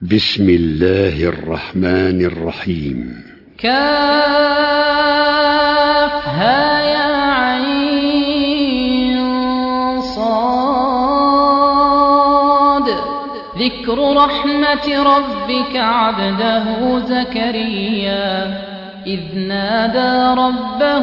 بسم الله الرحمن الرحيم. كافها يا عين صاد. ذكر رحمة ربك عبده زكريا إذ نادى ربه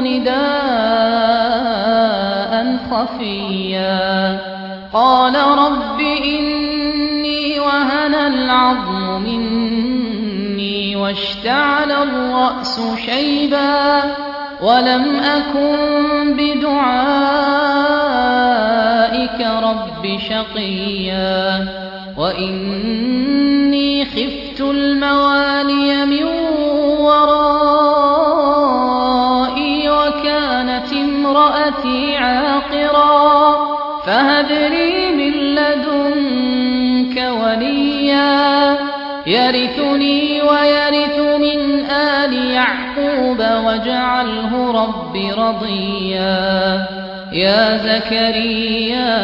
نداء خفيا قال رب إني وهن العظم مني واشتعل الرأس شيبا ولم أكن بدعائك رب شقيا وإني خفت الموالي من ورائي وكانت امرأتي عاقرا فهب لي من لدنك وليا يرثني ويرث من آل يعقوب واجعله رب رضيا يا زكريا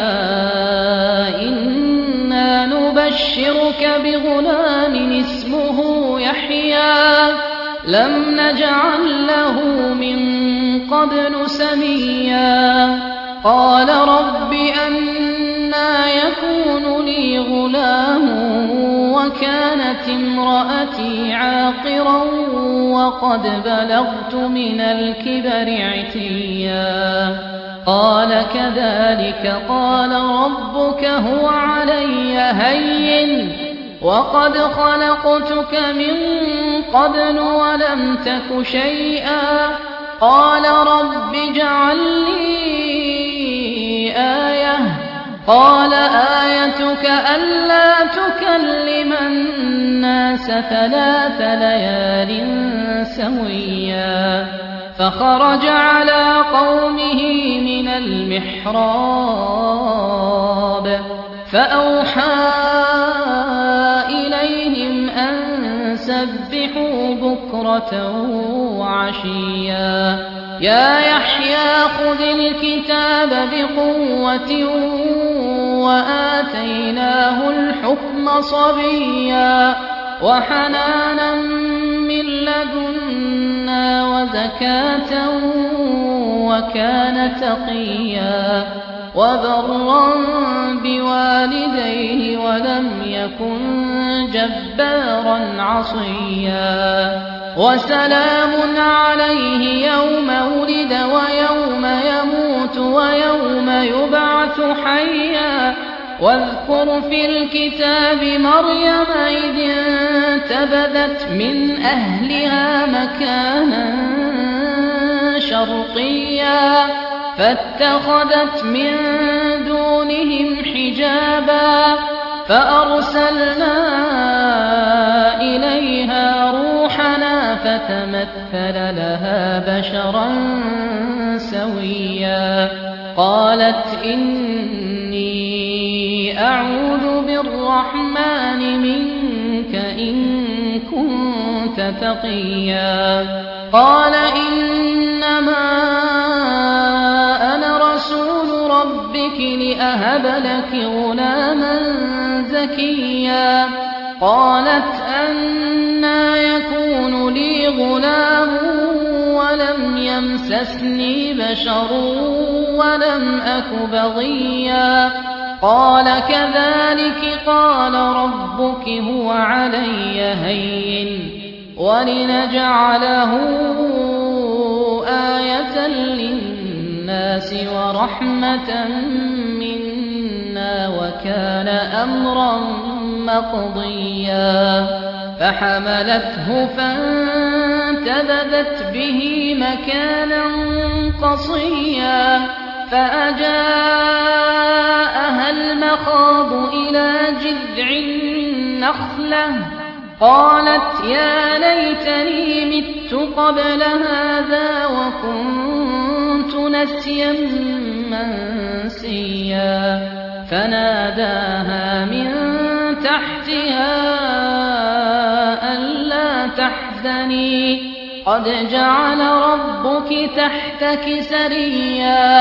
إنا نبشرك بغلام اسمه يحيى لم نجعل له من قبل سميا قال رب أنى يكون لي غلام وكانت امرأتي عاقرا وقد بلغت من الكبر عتيا قال كذلك قال ربك هو علي هين وقد خلقتك من قبل ولم تك شيئا قال رب اجعل لي آية قال آيتك ألا تكلم الناس 3 ليال سويا فخرج على قومه من المحراب فأوحى إليهم أن سبحوا بكرة وعشيا يا يحيى خذ الكتاب بقوة وآتيناه الحكم صبيا وحنانا من لدنا وزكاة وكان تقيا وبرا بوالديه ولم يكن جبارا عصيا وسلام عليه يوم ولد ويوم يموت ويوم يبعث حيا واذكر في الكتاب مريم إذ انتبذت من أهلها مكانا شرقيا فاتخذت من دونهم حجابا فأرسلنا إليها روحنا فتمثل لها بشرا سويا قالت إني أعوذ بالرحمن منك إن كنت تقيا قال إنما أنا رسول ربك لأهب لك غلاما زكيا قالت أنى يكون لي غلام ولم يمسسني بشر ولم أك بغيا قال كذلك قال ربك هو علي هين ولنجعله آية للناس ورحمة منا وكان أمرا مقضيا فحملته فانتبذت به مكانا قصيا فأجاءها المخاض إلى جذع النخلة قالت يا ليتني مت قبل هذا وكنت نسيا منسيا فناداها من تحتها ألا تحزني قد جعل ربك تحتك سريا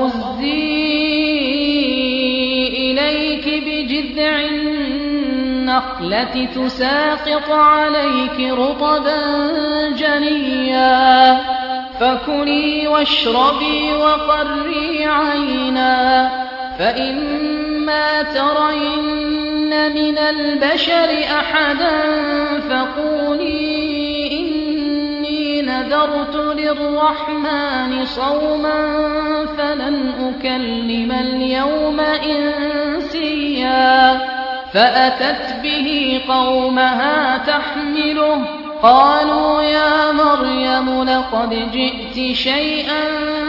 وهزي إليك بجذع النخلة تساقط عليك رطبا جنيا فكلي واشربي وقري عينا فإما ترين من البشر أحدا فقولي إني نذرت للرحمن صوما فلن أكلم اليوم إنسيا فأتت به قومها تحمله قالوا يا مريم لقد جئت شيئا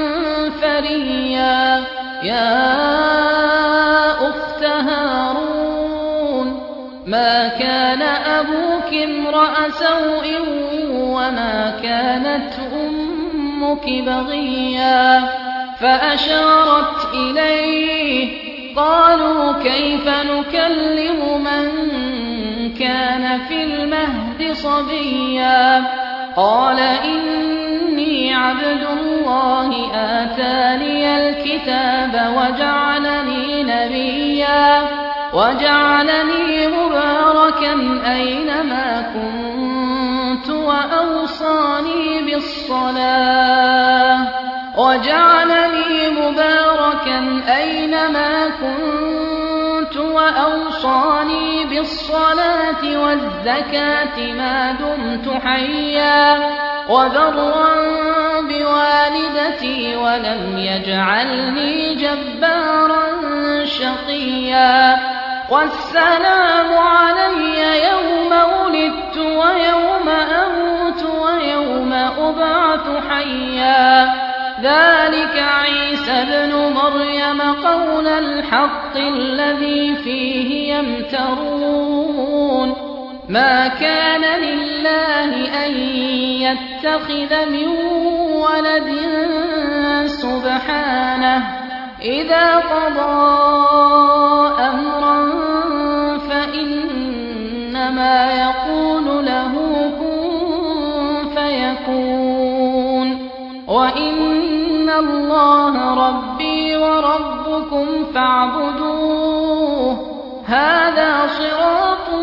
فريا يا أخت هارون ما كان أبوك امرأ سوء وما كانت أمك بغيا فأشارت إليه قالوا كيف نكلم من كان في المهد صبيا قال إني عبد الله آتاني الكتاب وجعلني مباركا أينما كنت وأوصاني بالصلاة والزكاة ما دمت حيا وبرا بوالدتي ولم يجعلني جبارا شقيا والسلام علي يوم ولدت ويوم أموت ويوم أبعث حيا ذلك عيسى ابن مريم قول الحق الذي فيه يمترون ما كان لله أن يتخذ من ولد سبحانه إذا قضى أمرا فإنما يقول له كن فيكون وإن الله ربي وربكم فاعبدوه هذا صراط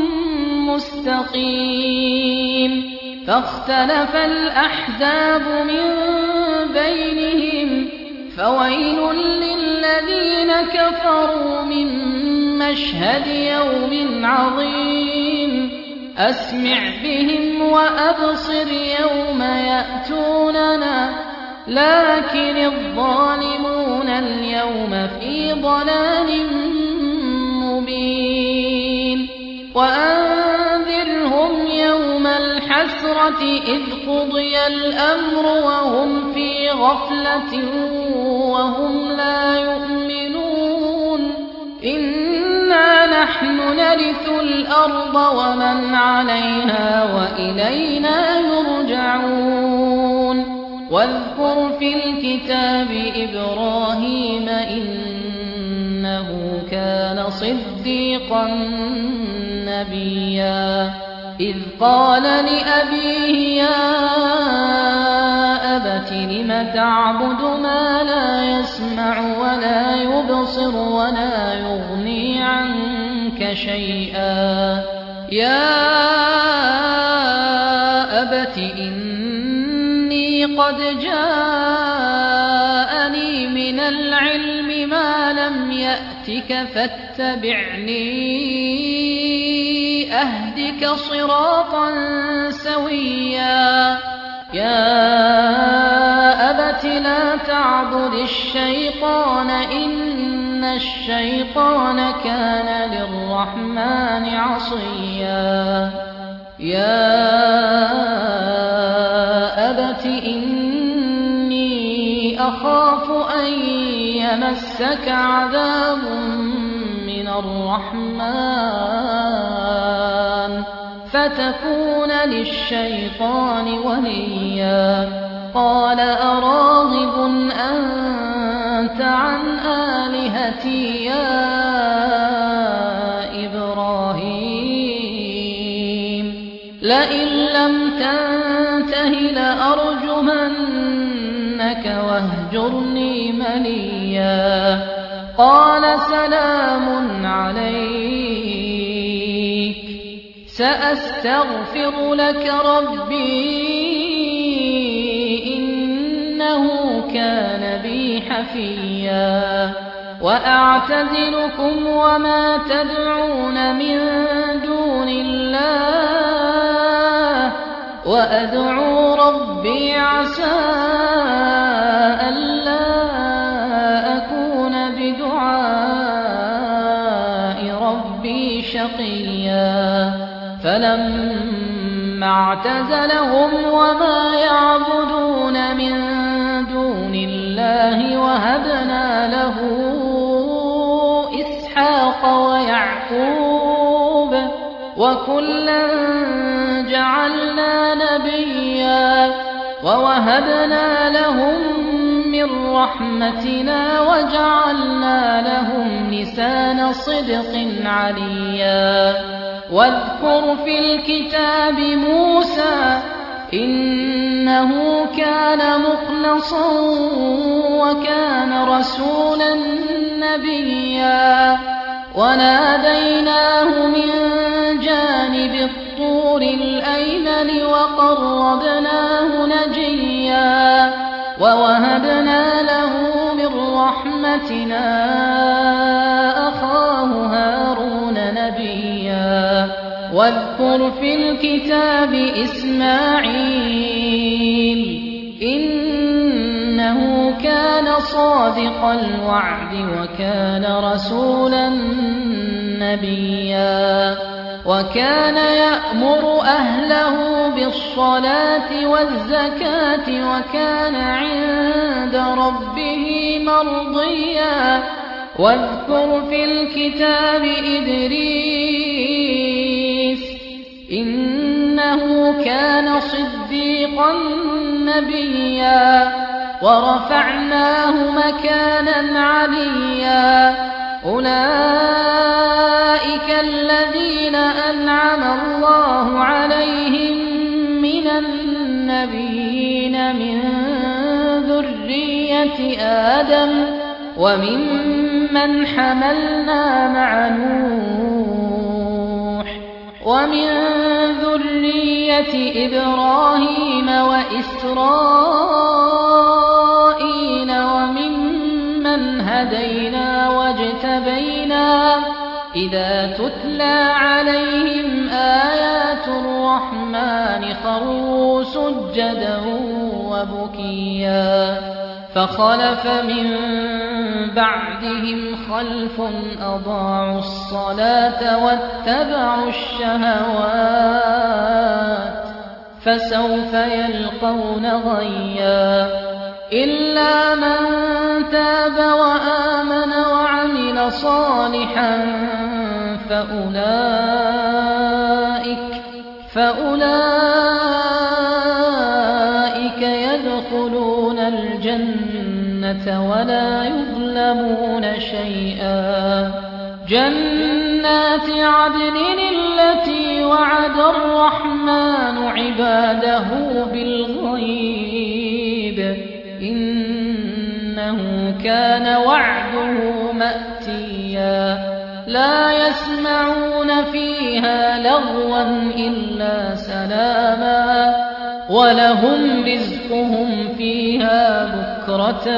مستقيم فاختلف الأحزاب من بينهم فويل للذين كفروا من مشهد يوم عظيم أسمع بهم وأبصر يوم يأتوننا لكن الظالمون اليوم في ضلال مبين وأنذرهم يوم الحسرة إذ قضي الأمر وهم في غفلة وهم لا يؤمنون إنا نحن نرث الأرض ومن عليها وإلينا يرجعون واذكر في الكتاب إبراهيم إنه كان صديقا نبيا إذ قال لأبيه يا أبت لم تعبد ما لا يسمع ولا يبصر ولا يغني عنك شيئا يا أبت إني قد جاءني من العلم ما لم يأتك فاتبعني أهدك صراطا سويا يا أبت لا تعبد الشيطان إن الشيطان كان للرحمن عصيا يا أبت إني أخاف أن يمسك عذاب من الرحمن فتكون للشيطان وليا قال أراغب أنت عن آلهتي يا إبراهيم لئن لم تنته لأرجمنك واهجرني مليا قال سلام عليك سأستغفر لك ربي إنه كان بي حفيا وأعتزلكم وما تدعون من دون الله وأدعو ربي عسى ألا أكون بدعاء ربي شقيا فلما اعتزلهم وما يعبدون من دون الله وهبنا له إسحاق ويعقوب وكلا جعلنا نبيا ووهبنا لهم من رحمتنا وجعلنا لهم لسان صدق عليا واذكر في الكتاب موسى إنه كان مخلصا وكان رسولا نبيا وناديناه من جانب الطور الأيمن وقربناه نجيا ووهبنا له من رحمتنا أخاه هارون نبيا واذكر في الكتاب إسماعيل إنه كان صادق الوعد وكان رسولا نبيا وكان يأمر أهله بالصلاة والزكاة وكان عند ربه مرضيا واذكر في الكتاب إدريس إنه كان صديقا نبيا ورفعناه مكانا عليا أولئك الذين أنعم الله عليهم من النبيين من ذرية آدم وممن حملنا مع نوح ومن ذرية إبراهيم وإسرائيل وممن هدينا واجتبينا إذا تتلى عليهم آيات الرحمن خروا سجدا وبكيا فخلف من بعدهم خلف أضاعوا الصلاة واتبعوا الشهوات فسوف يلقون غيا إلا من تاب وآمن وعمل صالحا فأولئك يدخلون الجنة ولا يظلمون شيئا جنات عدن التي وعد الرحمن عباده بالغيب إنه كان وعده مأتيا لا يسمعون فيها لغوا إلا سلاما ولهم رزقهم فيها بكرة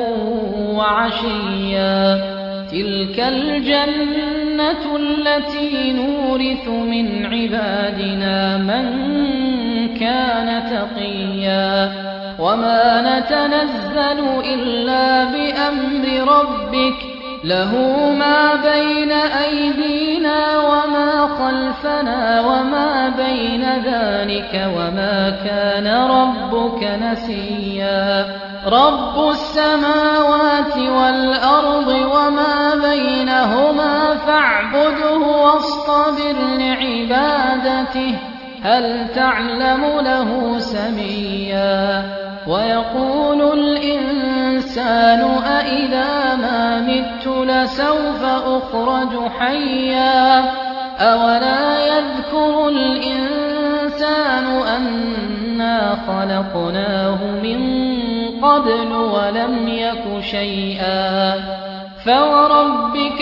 وعشيا تلك الجنة التي نورث من عبادنا من كان تقيا وما نتنزل إلا بأمر ربك له ما بين أيدينا وما خلفنا وما بين ذلك وما كان ربك نسيا رب السماوات والأرض وما بينهما فاعبده واصطبر لعبادته هل تعلم له سميا ويقول الإنسان أإذا ما مت لسوف أخرج حيا أولا يذكر الإنسان أنا خلقناه من قبل ولم يك شيئا فوربك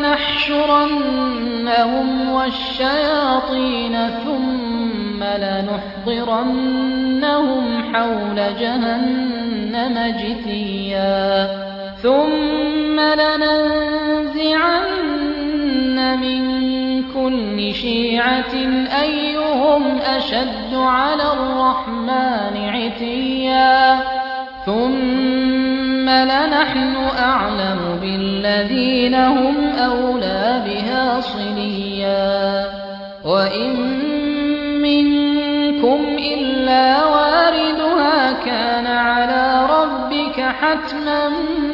لنحشرنهم والشياطين ثم لنحضرنهم حول جهنم جثيا ثم لننزعن من كل شيعة أيهم أشد على الرحمن عتيا ثم لنحن أعلم بالذين هم أولى بها صليا وإن منكم إلا واردها كان على ربك حتما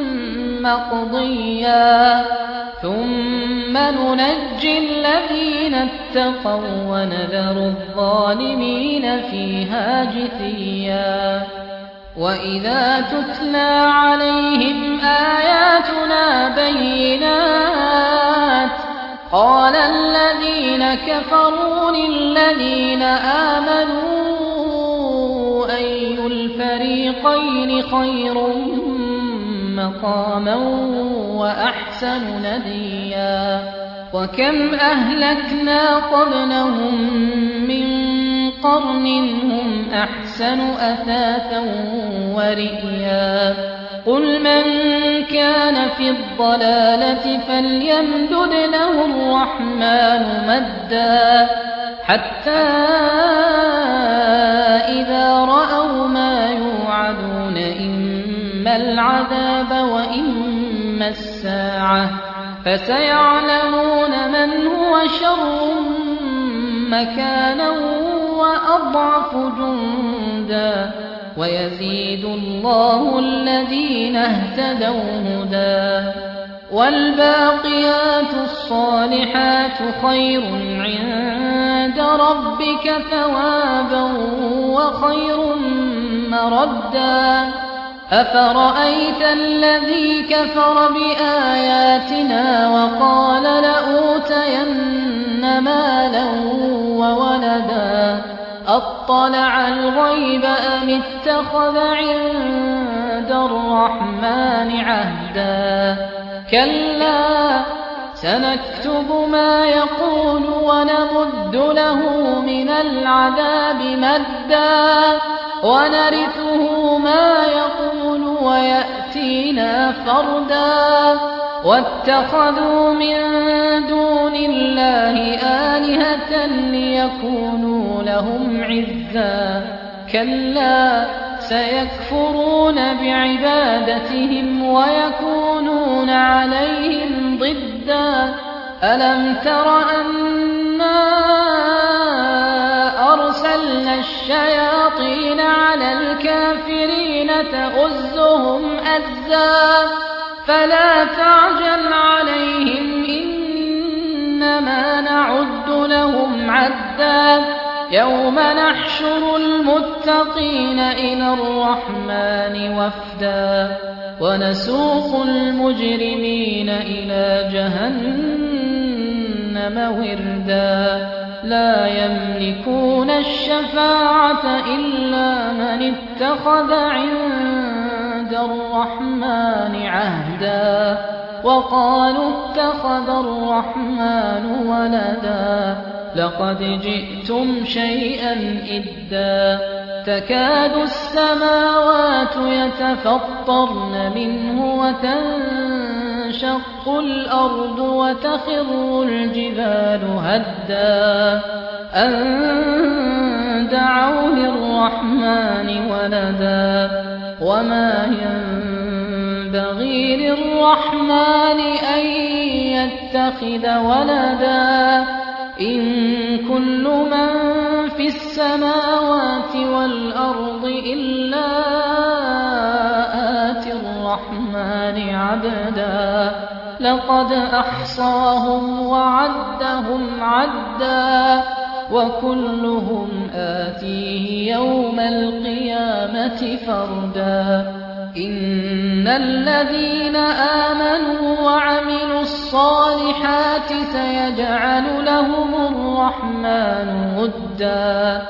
مقضيا ثم ننجي الذين اتقوا ونذر الظالمين فيها جثيا وإذا تتلى عليهم آياتنا بينات قال الذين كفروا للذين آمنوا أي الفريقين خير مقاما وأحسن نديا وكم أهلكنا قبلهم من قرن هم أحسن أثاثا ورئيا قل من كان في الضلالة فليمدد له الرحمن مدا حتى إذا رأوا ما يوعدون إما العذاب وإما الساعة فسيعلمون من هو شر مكانا وأضعف جندا ويزيد الله الذين اهتدوا هدى والباقيات الصالحات خير عند ربك ثوابا وخير مردا أفرأيت الذي كفر بآياتنا وقال لأوتين مالا وولدا أطلع الغيب أم اتخذ عند الرحمن عهدا كلا سنكتب ما يقول ونمد له من العذاب مدا ونرثه ما يقول ويأتينا فردا واتخذوا من دون الله آلهة ليكونوا لهم عزا كلا سيكفرون بعبادتهم ويكونون عليهم ضدا ألم تر أنا أرسلنا الشياطين على الكافرين تؤزهم أزا فلا تعجل عليهم إنما نعد لهم عدا يوم نحشر المتقين إلى الرحمن وفدا ونسوق المجرمين إلى جهنم وردا لا يملكون الشفاعة إلا من اتخذ عند الرحمن عهدا وقالوا اتخذ الرحمن ولدا لقد جئتم شيئا إدا تكاد السماوات يتفطرن منه وتنشق الأرض وتخر الجبال هدا أن دعوا للرحمن ولدا وما ينبغي للرحمن أن يتخذ ولدا إن كل من في السماوات والأرض إلا آتي الرحمن عبدا لقد أحصاهم وعدهم عدا وكلهم آتيه يوم القيامة فردا إن الذين آمنوا وعملوا الصالحات سيجعل لهم الرحمن ودا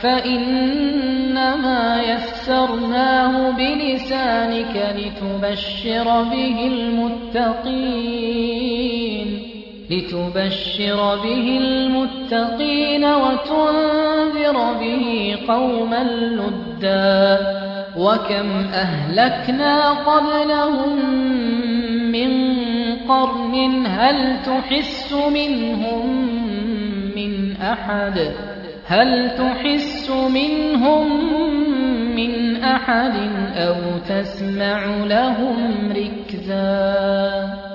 فإنما يسرناه بلسانك لتبشر به المتقين وتنذر به قوما لدا وكم أهلكنا قبلهم من قرن هل تحس منهم من أحد أو تسمع لهم ركزا